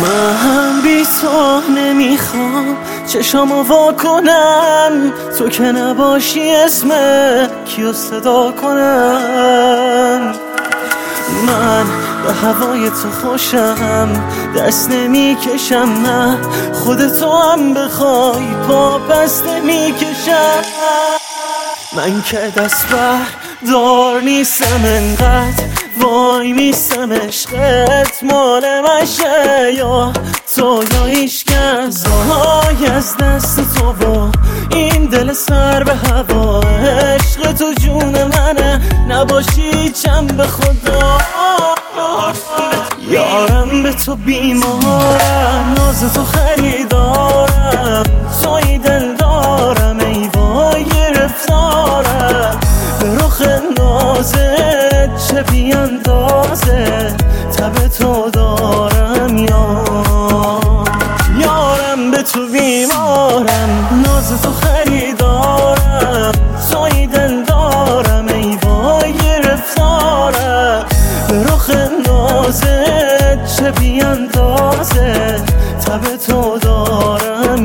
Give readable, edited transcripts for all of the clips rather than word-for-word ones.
من بی تو نمیخوام چشامو وا کنم، تو که نباشی اسم کیو صدا کنم. من به هوای تو خوشم، دست نمیکشم، نه خودتو هم بخوای پا پس نمیکشم. من که دست بردار نیستم، انقدر وای میستم عشقت مال مشه، یا تو یا هیچکس. وای از دست تو با این دل سر به هوا، عشق تو جون منه، نباشی چم به خدا. یارم به تو بیمارم، ناز تو خریدارم، توی دل دارم، ای وای گرفتارم. به رخ نازت چه بیاندازه، تب تو دارم یارم به تو بیمارم، ناز تو خریدارم، توی دل دارم، ای وای گرفتارم. به رخ نازت چه بیاندازه، تب تو دارم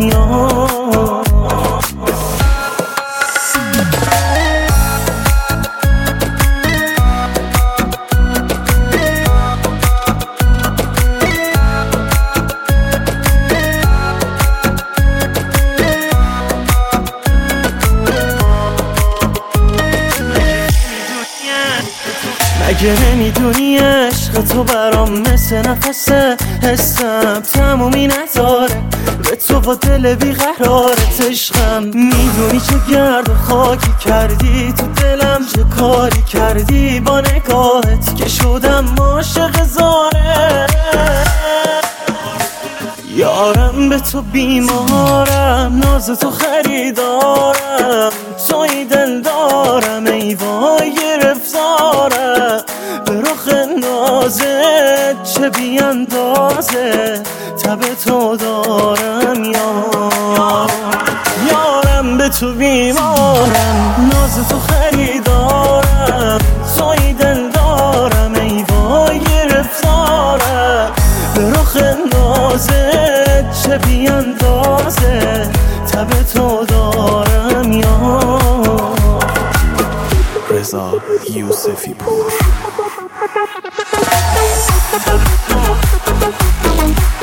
مگه نمیدونی عشق تو برام مثل نفسه، حسم تمومی نداره، به تو با دل بیقرارت عشقم. میدونی چه گرد و خاکی کردی تو دلم، چه کاری کردی با نگاهت که شدم عاشق زاره. یارم به تو بیمارم، ناز تو خریدارم، توی دل دارم، ای وای گرفتارم. به رخ نازت چه بیاندازه، تب تو دارم یارم به تو بیمارم، ناز تو خریدارم، توی دل دارم، ای وای گرفتارم. به رخ نازت چه بیاندازه، تب تو دارم رضا یوسفی پور.